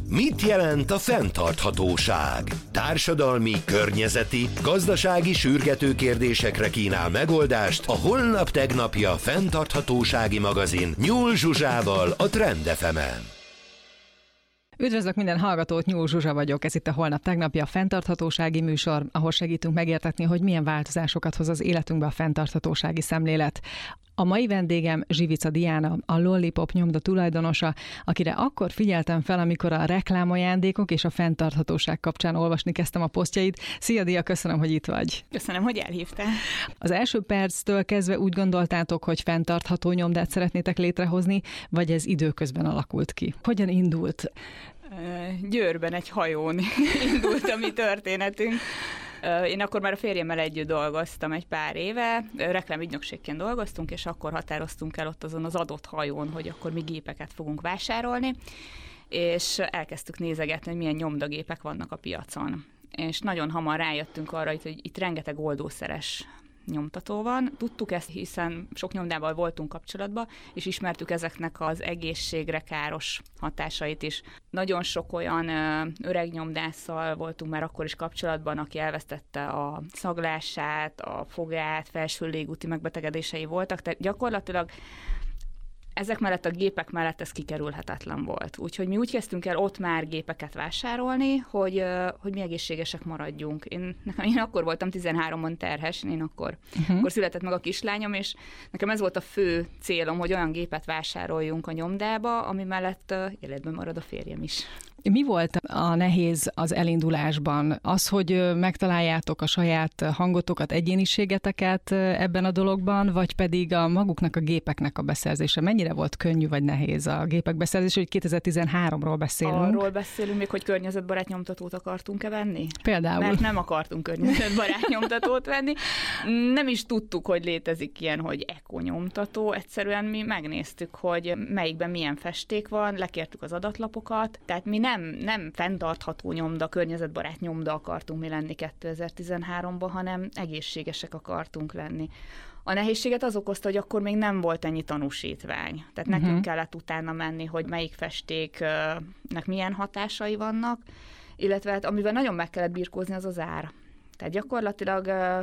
Mit jelent a fenntarthatóság? Társadalmi, környezeti, gazdasági sürgető kérdésekre kínál megoldást a Holnap Tegnapja fenntarthatósági magazin Nyúl Zsuzsával a Trend FM-en. Üdvözlök minden hallgatót, Nyúl Zsuzsa vagyok, ez itt a Holnap Tegnapja fenntarthatósági műsor, ahol segítünk megértetni, hogy milyen változásokat hoz az életünkbe a fenntarthatósági szemlélet. A mai vendégem Zsivica Diana, a Lollipop nyomda tulajdonosa, akire akkor figyeltem fel, amikor a reklámajándékok és a fenntarthatóság kapcsán olvasni kezdtem a posztjait. Szia Dia, köszönöm, hogy itt vagy. Köszönöm, hogy elhívtál. Az első perctől kezdve úgy gondoltátok, hogy fenntartható nyomdát szeretnétek létrehozni, vagy ez időközben alakult ki? Hogyan indult? Győrben egy hajón indult a mi történetünk. Én akkor már a férjemmel együtt dolgoztam egy pár éve, reklámügynökségként dolgoztunk, és akkor határoztunk el ott azon az adott hajón, hogy akkor mi gépeket fogunk vásárolni, és elkezdtük nézegetni, hogy milyen nyomdagépek vannak a piacon. És nagyon hamar rájöttünk arra, hogy itt rengeteg oldószeres nyomtató van. Tudtuk ezt, hiszen sok nyomdával voltunk kapcsolatban, és ismertük ezeknek az egészségre káros hatásait is. Nagyon sok olyan öreg nyomdásszal voltunk már akkor is kapcsolatban, aki elvesztette a szaglását, a fogát, felső légúti megbetegedései voltak, tehát gyakorlatilag ezek mellett a gépek mellett ez kikerülhetetlen volt. Úgyhogy mi úgy kezdtünk el ott már gépeket vásárolni, hogy mi egészségesek maradjunk. Én akkor voltam 13-on terhes, akkor született meg a kislányom, és nekem ez volt a fő célom, hogy olyan gépet vásároljunk a nyomdába, ami mellett életben marad a férjem is. Mi volt a nehéz az elindulásban? Az, hogy megtaláljátok a saját hangotokat, egyéniségeteket ebben a dologban, vagy pedig a maguknak a gépeknek a beszerzése? Mennyire volt könnyű vagy nehéz a gépek beszerzése, hogy 2013-ról beszélünk? Arról beszélünk még, hogy környezetbarát nyomtatót akartunk-e venni? Például. Mert nem akartunk környezetbarát nyomtatót venni. Nem is tudtuk, hogy létezik ilyen, hogy eko-nyomtató. Egyszerűen mi megnéztük, hogy melyikben milyen festék van, lekértük az adatlapokat, tehát mi nem fenntartható nyomda, környezetbarát nyomda akartunk mi lenni 2013-ban, hanem egészségesek akartunk lenni. A nehézséget az okozta, hogy akkor még nem volt ennyi tanúsítvány. Tehát nekünk kellett utána menni, hogy melyik festéknek milyen hatásai vannak, illetve hát, amivel nagyon meg kellett birkózni, az az ár. Tehát gyakorlatilag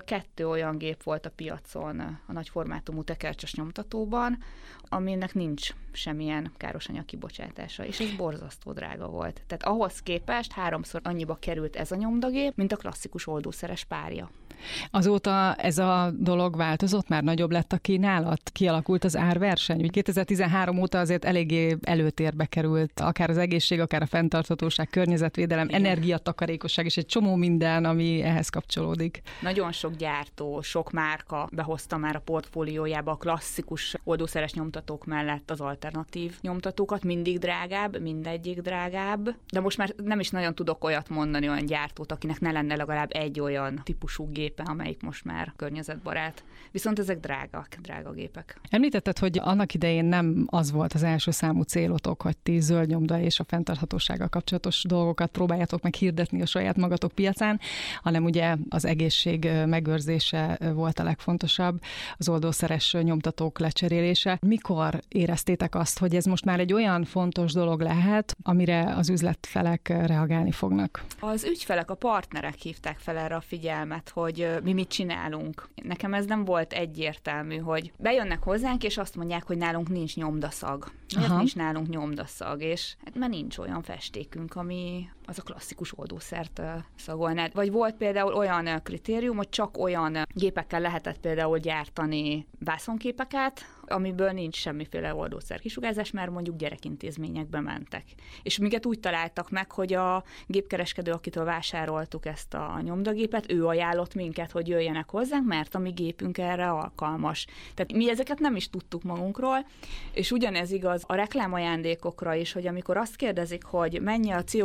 2 olyan gép volt a piacon a nagyformátumú tekercses nyomtatóban, aminek nincs semmilyen károsanyag kibocsátása, és ez borzasztó drága volt. Tehát ahhoz képest 3-szor annyiba került ez a nyomdagép, mint a klasszikus oldószeres párja. Azóta ez a dolog változott, már nagyobb lett a kínálat, kialakult az árverseny. Úgy 2013 óta azért eléggé előtérbe került, akár az egészség, akár a fenntarthatóság, környezetvédelem, energiatakarékosság és egy csomó minden, ami ehhez kapcsolódik. Nagyon sok gyártó, sok márka behozta már a portfóliójába a klasszikus oldószeres nyomtatók mellett az alternatív nyomtatókat, mindig drágább, mindegyik drágább, de most már nem is nagyon tudok olyat mondani, olyan gyártót, akinek ne lenne legalább egy olyan típusú gépe, amelyik most már környezetbarát. Viszont ezek drága gépek. Említetted, hogy annak idején nem az volt az első számú célotok, hogy ti zöld nyomda és a fenntarthatósággal kapcsolatos dolgokat próbáljátok meg hirdetni a saját magatok piacán, hanem ugye az egészség megőrzése volt a legfontosabb, az oldószeres nyomtatók lecserélése. Mikor éreztétek azt, hogy ez most már egy olyan fontos dolog lehet, amire az üzletfelek reagálni fognak? Az ügyfelek, a partnerek hívták fel erre a figyelmet, hogy mi mit csinálunk. Nekem ez nem volt egyértelmű, hogy bejönnek hozzánk, és azt mondják, hogy nálunk nincs nyomdaszag. Miért nincs nálunk nyomdaszag? És mert nincs olyan festékünk, ami az a klasszikus oldószert szagolnád. Vagy volt például olyan kritérium, hogy csak olyan gépekkel lehetett például gyártani vászonképeket, amiből nincs semmiféle oldószer kisugárzás, mert mondjuk gyerekintézményekbe mentek. És minket úgy találtak meg, hogy a gépkereskedő, akitől vásároltuk ezt a nyomdagépet, ő ajánlott minket, hogy jöjjenek hozzánk, mert a mi gépünk erre alkalmas. Tehát mi ezeket nem is tudtuk magunkról, és ugyanez igaz a reklámajándékokra is, hogy amikor azt kérdezik, hogy mennyi a CO2 kibocsátás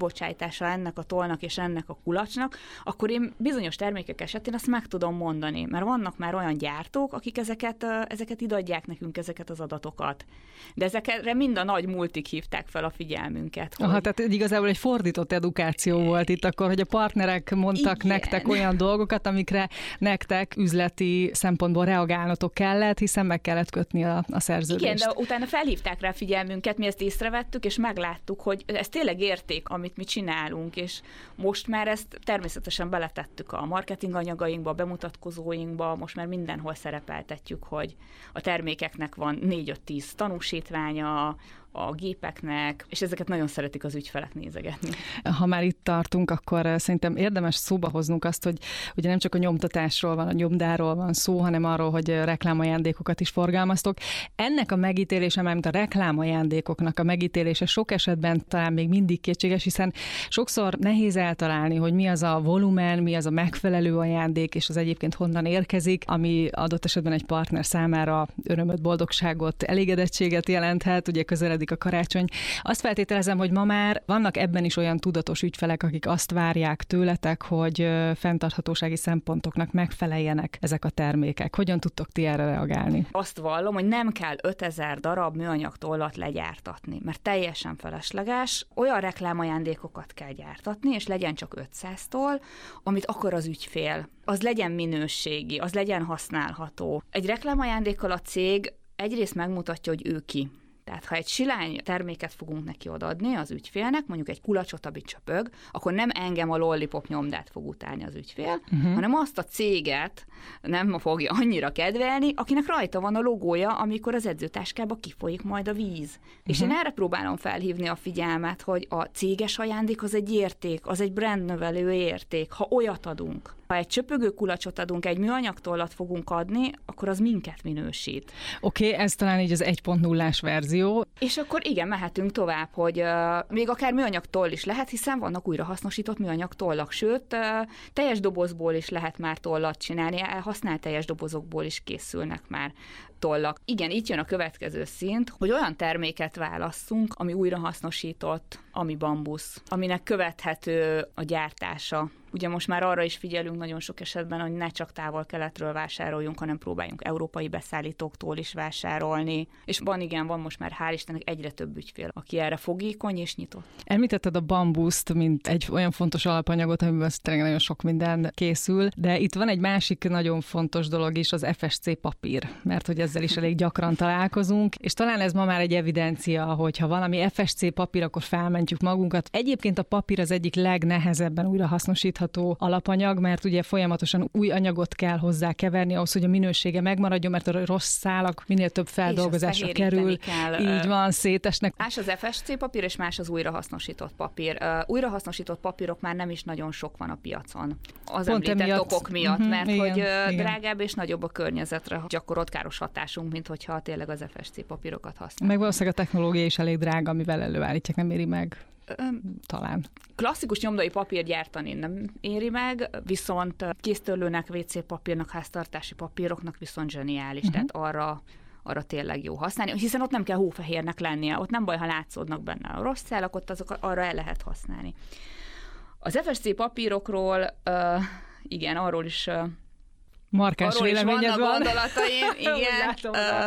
kibocsátása ennek a tollnak és ennek a kulacsnak, akkor én bizonyos termékek esetén azt meg tudom mondani, mert vannak már olyan gyártók, akik ezeket idadják nekünk, ezeket az adatokat. De ezekre mind a nagy multik hívták fel a figyelmünket. Hogy... Aha, tehát igazából egy fordított edukáció volt itt akkor, hogy a partnerek mondtak nektek olyan dolgokat, amikre nektek üzleti szempontból reagálnotok kellett, hiszen meg kellett kötni a szerződést. Igen, de utána felhívták rá figyelmünket, mi ezt észrevettük, és megláttuk, hogy ez tényleg érték, amit mi csinálunk, és most már ezt természetesen beletettük a marketing anyagainkba, a bemutatkozóinkba, most már mindenhol szerepeltetjük, hogy a termékeknek van 4-5-10 tanúsítványa, a gépeknek, és ezeket nagyon szeretik az ügyfelek nézegetni. Ha már itt tartunk, akkor szerintem érdemes szóba hoznunk azt, hogy ugye nem csak a nyomtatásról van, a nyomdáról van szó, hanem arról, hogy reklámajándékokat is forgalmaztok. Ennek a megítélése, mármint a reklámajándékoknak a megítélése sok esetben talán még mindig kétséges, hiszen sokszor nehéz eltalálni, hogy mi az a volumen, mi az a megfelelő ajándék, és az egyébként honnan érkezik, ami adott esetben egy partner számára örömöt, boldogságot, elégedettséget jelenthet, ugye közeledik a karácsony. Azt feltételezem, hogy ma már vannak ebben is olyan tudatos ügyfelek, akik azt várják tőletek, hogy fenntarthatósági szempontoknak megfeleljenek ezek a termékek. Hogyan tudtok ti erre reagálni? Azt vallom, hogy nem kell 5000 darab műanyag tollat legyártatni, mert teljesen felesleges. Olyan reklámajándékokat kell gyártatni, és legyen csak 500 toll, amit akar az ügyfél. Az legyen minőségi, az legyen használható. Egy reklámajándékkal a cég egyrészt megmutatja, hogy ő ki. Tehát ha egy silány terméket fogunk neki odaadni az ügyfélnek, mondjuk egy kulacsot, amit csöpög, akkor nem engem a lollipop nyomdát fog utálni az ügyfél, hanem azt a céget nem fogja annyira kedvelni, akinek rajta van a logója, amikor az edzőtáskába kifolyik majd a víz. És én erre próbálom felhívni a figyelmet, hogy a céges ajándék az egy érték, az egy brandnövelő érték, ha olyat adunk. Ha egy csöpögő kulacsot adunk, egy műanyag tollat fogunk adni, akkor az minket minősít. Oké, ez talán így az 1.0-ás verzió. És akkor igen, mehetünk tovább, hogy még akár műanyag toll is lehet, hiszen vannak újrahasznosított műanyag tollak, sőt, teljes dobozból is lehet már tollat csinálni, használt teljes dobozokból is készülnek már tollak. Igen, itt jön a következő szint, hogy olyan terméket válasszunk, ami újrahasznosított, ami bambusz, aminek követhető a gyártása. Ugye most már arra is figyelünk nagyon sok esetben, hogy ne csak távol-keletről vásároljunk, hanem próbáljunk európai beszállítóktól is vásárolni. És van most már hál' Istennek egyre több ügyfél, aki erre fogékony és nyitott. Említetted a bambuszt, mint egy olyan fontos alapanyagot, amiben tényleg nagyon sok minden készül, de itt van egy másik nagyon fontos dolog is, az FSC papír, mert hogy ezzel is elég gyakran találkozunk, és talán ez ma már egy evidencia, hogy ha valami FSC papír, akkor felmentjük magunkat. Egyébként a papír az egyik legnehezebben újrahasznosítható alapanyag, mert ugye folyamatosan új anyagot kell hozzá keverni ahhoz, hogy a minősége megmaradjon, mert a rossz szálak minél több feldolgozásra kerül. Így van, szétesnek. Más az FSC papír, és más az újrahasznosított papír. Újrahasznosított papírok már nem is nagyon sok van a piacon. Az pont említett okok miatt, mert igen, hogy drágább és nagyobb a környezetre gyakorolt káros hatásunk, mint hogyha tényleg az FSC papírokat használunk. Meg valószínűleg a technológia is elég drága, amivel előállítják, nem éri meg. Talán. Klasszikus nyomdai papír gyártani nem éri meg, viszont kéztörlőnek, WC papírnak, háztartási papíroknak viszont zseniális, tehát arra tényleg jó használni, hiszen ott nem kell hófehérnek lennie, ott nem baj, ha látszódnak benne a rossz szálak, ott azok arra el lehet használni. Az FSC papírokról, igen, arról is markás véleményed van. Gondolataim, igen.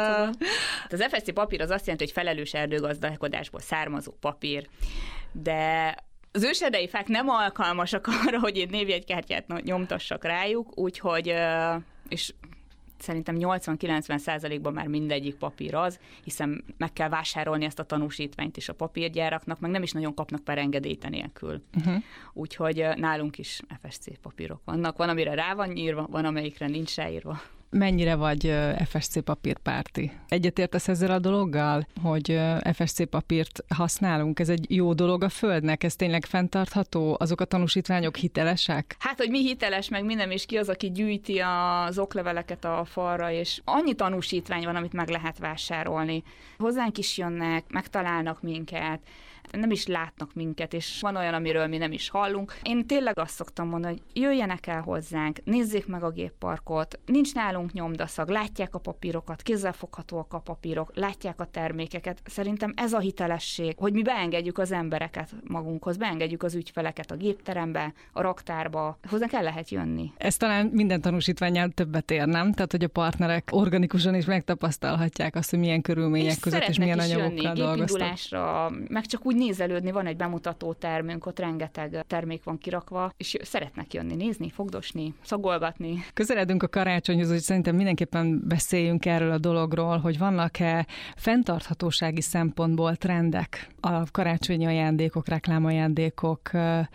Az FSC papír az azt jelenti, hogy felelős erdőgazdálkodásból származó papír, de az őserdei fák nem alkalmasak arra, hogy én névjegykártyát nyomtassak rájuk, úgyhogy, és szerintem 80-90%-ban már mindegyik papír az, hiszen meg kell vásárolni ezt a tanúsítványt is a papírgyáraknak, meg nem is nagyon kapnak per engedélyt nélkül. Úgyhogy nálunk is FSC papírok vannak. Van, amire rá van írva, van, amelyikre nincs ráírva. Mennyire vagy FSC papírpárti? Egyetértesz ezzel a dologgal, hogy FSC papírt használunk? Ez egy jó dolog a Földnek? Ez tényleg fenntartható? Azok a tanúsítványok hitelesek? Hát, hogy mi hiteles, meg minden, és ki az, aki gyűjti az okleveleket a falra, és annyi tanúsítvány van, amit meg lehet vásárolni. Hozzánk is jönnek, megtalálnak minket, nem is látnak minket, és van olyan, amiről mi nem is hallunk. Én tényleg azt szoktam mondani, hogy jöjjenek el hozzánk, nézzék meg a gépparkot, nincs nálunk nyomdaszag, látják a papírokat, kézzelfoghatóak a papírok, látják a termékeket. Szerintem ez a hitelesség, hogy mi beengedjük az embereket magunkhoz, beengedjük az ügyfeleket a gépterembe, a raktárba, hozzánk el lehet jönni. Ez talán minden tanúsítványnál többet ér, nem? Tehát, hogy a partnerek organikusan is megtapasztalhatják azt, hogy milyen körülmények között és milyen anyagokkal dolgoztak. Meg csak úgy nézelődni, van egy bemutató termünk, ott rengeteg termék van kirakva, és szeretnek jönni, nézni, fogdosni, szagolgatni. Közeledünk a karácsonyhoz, hogy szerintem mindenképpen beszéljünk erről a dologról, hogy vannak-e fenntarthatósági szempontból trendek a karácsonyi ajándékok, reklámajándékok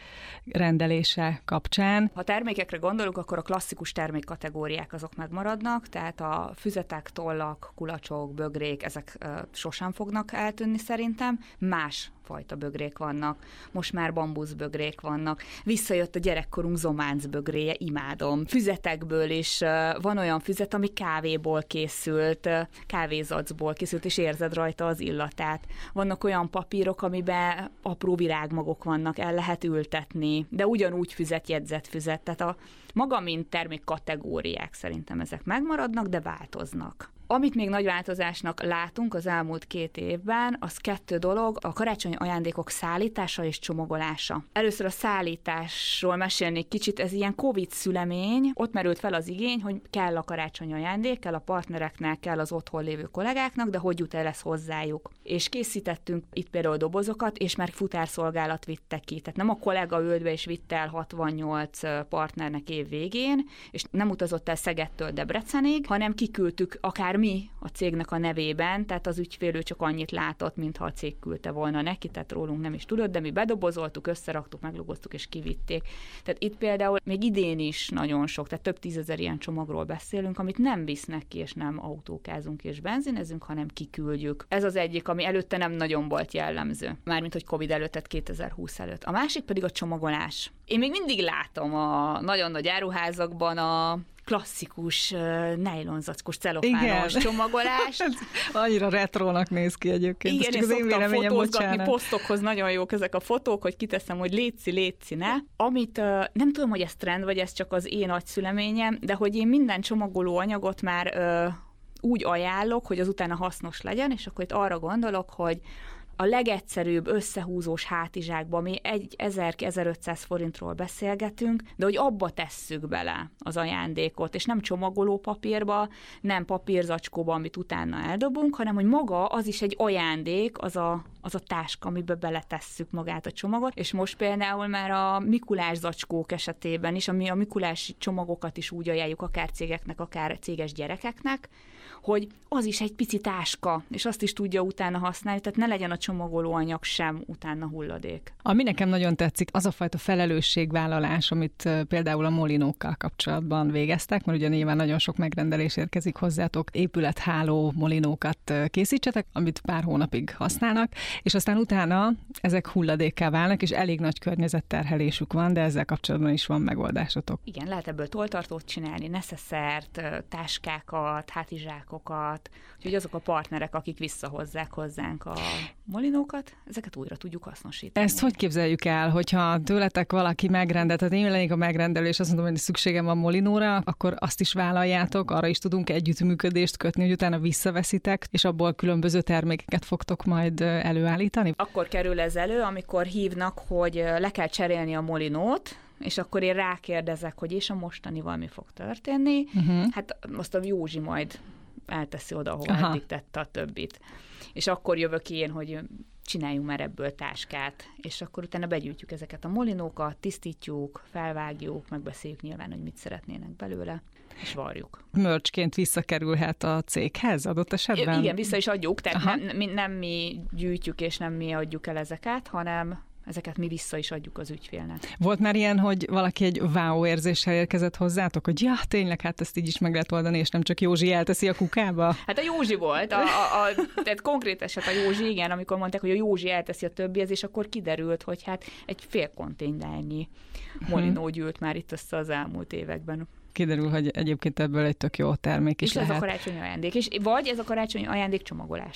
rendelése kapcsán. Ha termékekre gondolunk, akkor a klasszikus termékkategóriák azok megmaradnak, tehát a füzetek, tollak, kulacsok, bögrék, ezek sosem fognak eltűnni szerintem. Más fajta bögrék vannak, most már bambuszbögrék vannak. Visszajött a gyerekkorunk zománc bögréje, imádom. Füzetekből is van olyan füzet, ami kávéból készült, kávézacból készült, és érzed rajta az illatát. Vannak olyan papírok, amiben apró virágmagok vannak, el lehet ültetni, de ugyanúgy füzet, jegyzett füzet. Tehát a maga, mint termékkategóriák szerintem ezek megmaradnak, de változnak. Amit még nagy változásnak látunk az elmúlt 2 évben, az 2 dolog, a karácsonyi ajándékok szállítása és csomagolása. Először a szállításról mesélnék kicsit, ez ilyen Covid szülemény, ott merült fel az igény, hogy kell a karácsonyi ajándék, kell a partnereknek, kell az otthon lévő kollégáknak, de hogy jut el ez hozzájuk. És készítettünk itt például dobozokat, és már futárszolgálat vitte ki. Tehát nem a kollega ült be és vitte el 68 partnernek év végén, és nem utazott el Szegedtől Debrecenig, hanem kiküldtük akár mi a cégnek a nevében, tehát az ügyfél csak annyit látott, mintha a cég küldte volna neki, tehát rólunk nem is tudott, de mi bedobozoltuk, összeraktuk, meglogoztuk és kivitték. Tehát itt például még idén is nagyon sok, tehát több 10 000 ilyen csomagról beszélünk, amit nem visznek ki, és nem autókázunk és benzinezünk, hanem kiküldjük. Ez az egyik, ami előtte nem nagyon volt jellemző. Mármint, hogy Covid előtt, tehát 2020 előtt. A másik pedig a csomagolás. Én még mindig látom a nagyon nagy áruházakban a klasszikus nejlonzackos celofános csomagolás. Annyira retrónak néz ki egyébként. Igen, én szoktam fotózgatni, posztokhoz nagyon jók ezek a fotók, hogy kiteszem, hogy létszi, ne. Amit nem tudom, hogy ez trend, vagy ez csak az én agyszüleményem, de hogy én minden csomagoló anyagot már úgy ajánlok, hogy az utána hasznos legyen, és akkor itt arra gondolok, hogy a legegyszerűbb összehúzós hátizsákba mi 1000-1500 forintról beszélgetünk, de hogy abba tesszük bele az ajándékot, és nem csomagoló papírba, nem papírzacskóba, amit utána eldobunk, hanem hogy maga az is egy ajándék, az a táska, amiben beletesszük magát a csomagot, és most például már a Mikulás zacskók esetében is, ami a Mikulási csomagokat is úgy ajánljuk akár cégeknek, akár céges gyerekeknek, hogy az is egy pici táska, és azt is tudja utána használni, tehát ne legyen a csomagolóanyag sem utána hulladék. Ami nekem nagyon tetszik, az a fajta felelősségvállalás, amit például a molinókkal kapcsolatban végeztek, mert ugye nyilván nagyon sok megrendelés érkezik hozzátok, épületháló molinókat készítsetek, amit pár hónapig használnak, és aztán utána ezek hulladékká válnak, és elég nagy környezetterhelésük van, de ezzel kapcsolatban is van megoldásotok. Igen, lehet ebből tolltartót csinálni, neszeszert, táskákat, hátizsákokat, úgyhogy azok a partnerek, akik visszahozzák hozzánk a molinókat, ezeket újra tudjuk hasznosítani. Ezt hogy képzeljük el, hogyha tőletek valaki megrendel, tehát én lennék a megrendelő, és azt mondom, hogy szükségem van molinóra, akkor azt is vállaljátok, arra is tudunk együttműködést kötni, hogy utána visszaveszitek, és abból különböző termékeket fogtok majd előállítani? Akkor kerül ez elő, amikor hívnak, hogy le kell cserélni a molinót, és akkor én rákérdezek, hogy és a mostanival mi fog történni. Hát azt a Józsi majd elteszi oda, ahol eddig tette a többit. És akkor jövök én, hogy csináljunk már ebből táskát, és akkor utána begyűjtjük ezeket a molinókat, tisztítjuk, felvágjuk, megbeszéljük nyilván, hogy mit szeretnének belőle, és varjuk. Mörcsként visszakerülhet a céghez adott esetben? Igen, vissza is adjuk, tehát nem mi gyűjtjük, és nem mi adjuk el ezeket, hanem ezeket mi vissza is adjuk az ügyfélnek. Volt már ilyen, hogy valaki egy wow érzéssel érkezett hozzátok, hogy ja, tényleg, hát ezt így is meg lehet oldani, és nem csak Józsi elteszi a kukába? Hát a Józsi volt, tehát konkrét eset a Józsi, igen, amikor mondták, hogy a Józsi elteszi a többihez, és akkor kiderült, hogy hát egy fél konténernyi molinó gyűlt már itt össze az elmúlt években. Kiderül, hogy egyébként ebből egy tök jó termék is és lehet. És ez a karácsonyi ajándék. Vagy ez a karácsonyi ajándék csomagolása.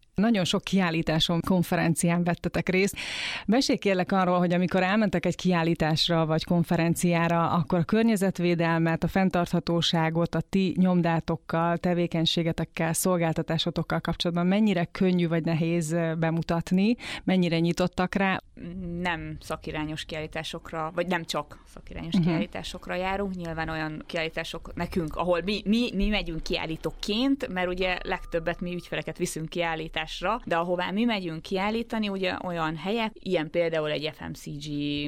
Nagyon sok kiállításon, konferencián vettetek részt. Mesélj kérlek arról, hogy amikor elmentek egy kiállításra vagy konferenciára, akkor a környezetvédelmet, a fenntarthatóságot, a ti nyomdátokkal, tevékenységetekkel, szolgáltatásotokkal kapcsolatban mennyire könnyű vagy nehéz bemutatni, mennyire nyitottak rá? Nem szakirányos kiállításokra, vagy nem csak szakirányos kiállításokra járunk, nyilván olyan kiállítások nekünk, ahol mi megyünk kiállítóként, mert ugye legtöbbet mi ügyfeleket viszünk kiállításra, de ahová mi megyünk kiállítani, ugye olyan helyek, ilyen például egy FMCG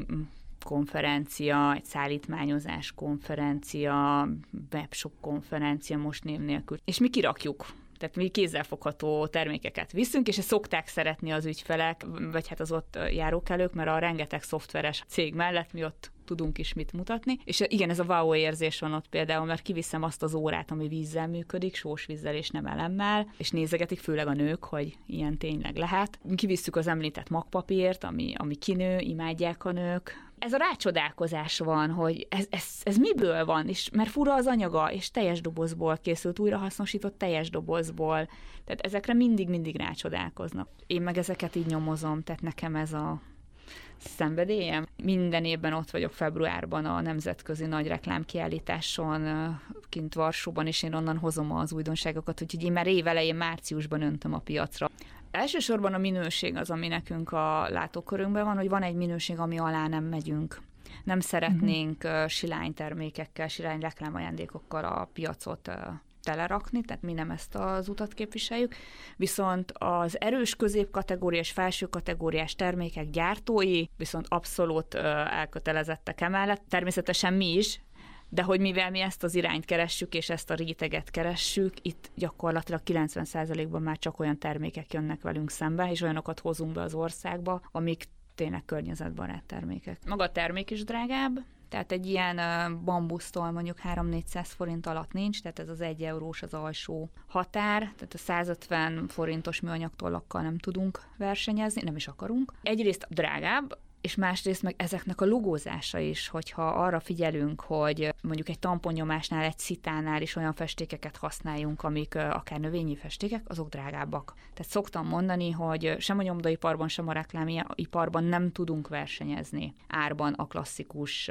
konferencia, egy szállítmányozás konferencia, webshop konferencia most név nélkül. És mi kirakjuk. Tehát mi kézzelfogható termékeket viszünk, és ezt szokták szeretni az ügyfelek, vagy hát az ott járókelők, mert a rengeteg szoftveres cég mellett mi ott tudunk is mit mutatni. És igen, ez a wow érzés van ott például, mert kiviszem azt az órát, ami vízzel működik, sós vízzel és nem elemmel, és nézegetik főleg a nők, hogy ilyen tényleg lehet. Kivisszük az említett magpapírt, ami kinő, imádják a nők. Ez a rácsodálkozás van, hogy ez miből van, és mert fura az anyaga, és teljes dobozból készült, újrahasznosított teljes dobozból. Tehát ezekre mindig rácsodálkoznak. Én meg ezeket így nyomozom, tehát nekem ez a szenvedélyem. Minden évben ott vagyok februárban a nemzetközi nagy reklámkiállításon kint Varsóban, és én onnan hozom az újdonságokat, úgyhogy én már évelején márciusban öntöm a piacra. Elsősorban a minőség az, ami nekünk a látókörünkben van, hogy van egy minőség, ami alá nem megyünk. Nem szeretnénk silány termékekkel, silány reklámajándékokkal a piacot telerakni, tehát mi nem ezt az utat képviseljük, viszont az erős középkategóriás, felső kategóriás termékek gyártói viszont abszolút elkötelezettek emellett. Természetesen mi is, de hogy mivel mi ezt az irányt keressük, és ezt a réteget keressük, itt gyakorlatilag 90%-ban már csak olyan termékek jönnek velünk szembe, és olyanokat hozunk be az országba, amik tényleg környezetbarát termékek. Maga a termék is drágább, tehát egy ilyen bambusztól mondjuk 300-400 forint alatt nincs, tehát ez az 1 eurós az alsó határ, tehát a 150 forintos műanyagtollakkal nem tudunk versenyezni, nem is akarunk. Egyrészt drágább, és másrészt meg ezeknek a logózása is, hogyha arra figyelünk, hogy mondjuk egy tamponnyomásnál, egy szitánál is olyan festékeket használjunk, amik akár növényi festékek, azok drágábbak. Tehát szoktam mondani, hogy sem a nyomdaiparban, sem a reklámiparban nem tudunk versenyezni árban a klasszikus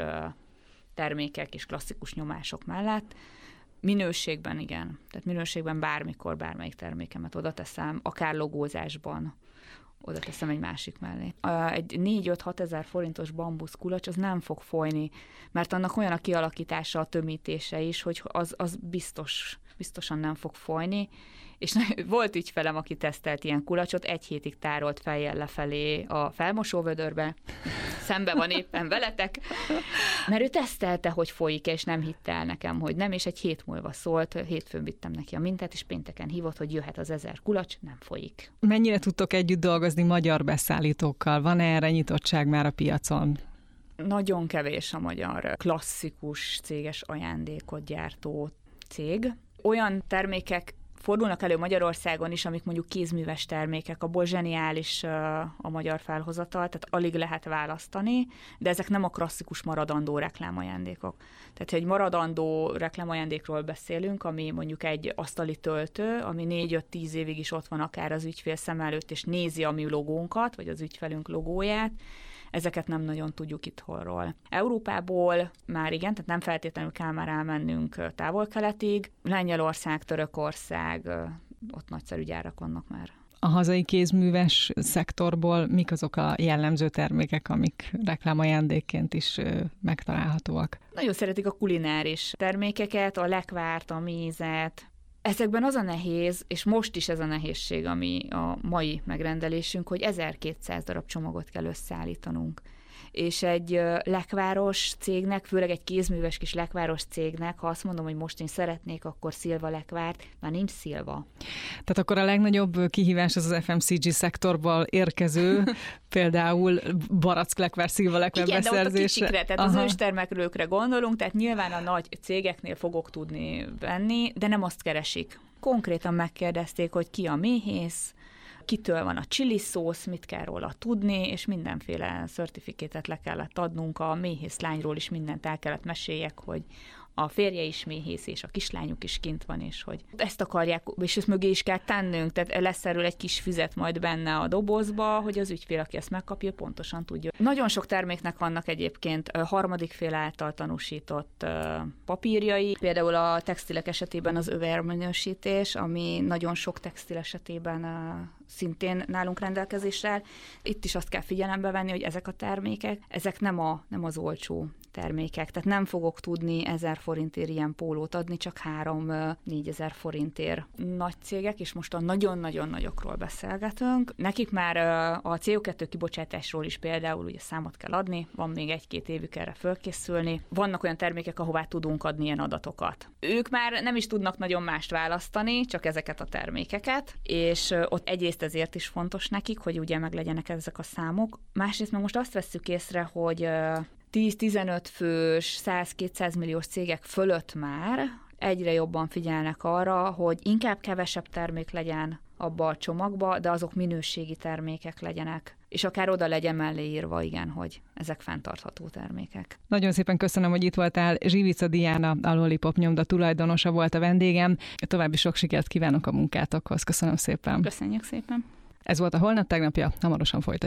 termékek és klasszikus nyomások mellett. Minőségben igen. Tehát minőségben bármikor bármelyik termékemet oda teszem, akár logózásban oda teszem egy másik mellé. Egy 4-5-6 ezer forintos bambusz kulacs, az nem fog folyni, mert annak olyan a kialakítása, a tömítése is, hogy az biztosan nem fog folyni. És volt ügyfelem, aki tesztelt ilyen kulacsot, 1 hétig tárolt fejjel lefelé a felmosóvödörbe, szembe van éppen veletek, mert ő tesztelte, hogy folyik, és nem hitte el nekem, hogy nem, és egy hét múlva szólt, hétfőn vittem neki a mintát, és pénteken hívott, hogy jöhet az 1000 kulacs, nem folyik. Mennyire tudtok együtt dolgozni magyar beszállítókkal? Van-e erre nyitottság már a piacon? Nagyon kevés a magyar klasszikus céges ajándékot gyártó cég. Olyan termékek fordulnak elő Magyarországon is, amik mondjuk kézműves termékek, abból zseniális a magyar felhozatal, tehát alig lehet választani, de ezek nem a klasszikus maradandó reklámajándékok. Tehát, egy maradandó reklámajándékról beszélünk, ami mondjuk egy asztali töltő, ami 4-5-10 évig is ott van akár az ügyfél szem előtt, és nézi a mi logónkat, vagy az ügyfelünk logóját, ezeket nem nagyon tudjuk itthonról. Európából már igen, tehát nem feltétlenül kell már elmennünk távol-keletig. Lengyelország, Törökország, ott nagyszerű gyárak vannak már. A hazai kézműves szektorból mik azok a jellemző termékek, amik reklámajándékként is megtalálhatóak? Nagyon szeretik a kulináris termékeket, a lekvárt, a mézet. Ezekben az a nehéz, és most is ez a nehézség, ami a mai megrendelésünk, hogy 1200 darab csomagot kell összeállítanunk. És egy lekváros cégnek, főleg egy kézműves kis lekváros cégnek, ha azt mondom, hogy most én szeretnék, akkor szilva lekvárt, már nincs szilva. Tehát akkor a legnagyobb kihívás az FMCG szektorból érkező, például baracklekvár, szilva lekvár beszerzése. Igen, de ott a kicsikre, tehát az őstermelőkre gondolunk, tehát nyilván a nagy cégeknél fogok tudni venni, de nem azt keresik. Konkrétan megkérdezték, hogy ki a méhész, kitől van a chili szósz, mit kell róla tudni, és mindenféle certifikétet le kellett adnunk, a méhész lányról is mindent el kellett meséljek, hogy a férje is méhész, és a kislányuk is kint van, és hogy ezt akarják, és ezt mögé is kell tennünk, tehát lesz erről egy kis füzet majd benne a dobozba, hogy az ügyfél, aki ezt megkapja, pontosan tudja. Nagyon sok terméknek vannak egyébként harmadik fél által tanúsított papírjai, például a textilek esetében az överminősítés, ami nagyon sok textil esetében szintén nálunk rendelkezésre áll. Itt is azt kell figyelembe venni, hogy ezek a termékek, ezek nem az olcsó termékek, tehát nem fogok tudni 1000 forintért ilyen pólót adni, csak 3-4 ezer forintért. Nagy cégek, és most a nagyon-nagyon nagyokról beszélgetünk, nekik már a CO2 kibocsátásról is például ugye számot kell adni, van még 1-2 évük erre fölkészülni. Vannak olyan termékek, ahová tudunk adni ilyen adatokat. Ők már nem is tudnak nagyon mást választani, csak ezeket a termékeket, és ott egyrészt ezért is fontos nekik, hogy ugye meglegyenek ezek a számok. Másrészt meg most azt vesszük észre, hogy 10-15 fős, 100-200 milliós cégek fölött már egyre jobban figyelnek arra, hogy inkább kevesebb termék legyen abba a csomagba, de azok minőségi termékek legyenek. És akár oda legyen mellé írva, igen, hogy ezek fenntartható termékek. Nagyon szépen köszönöm, hogy itt voltál. Zsivica Diana, a Lollipop nyomda tulajdonosa volt a vendégem. További sok sikert kívánok a munkátokhoz. Köszönöm szépen. Köszönjük szépen. Ez volt a Holnap tegnapja, hamarosan folytatjuk.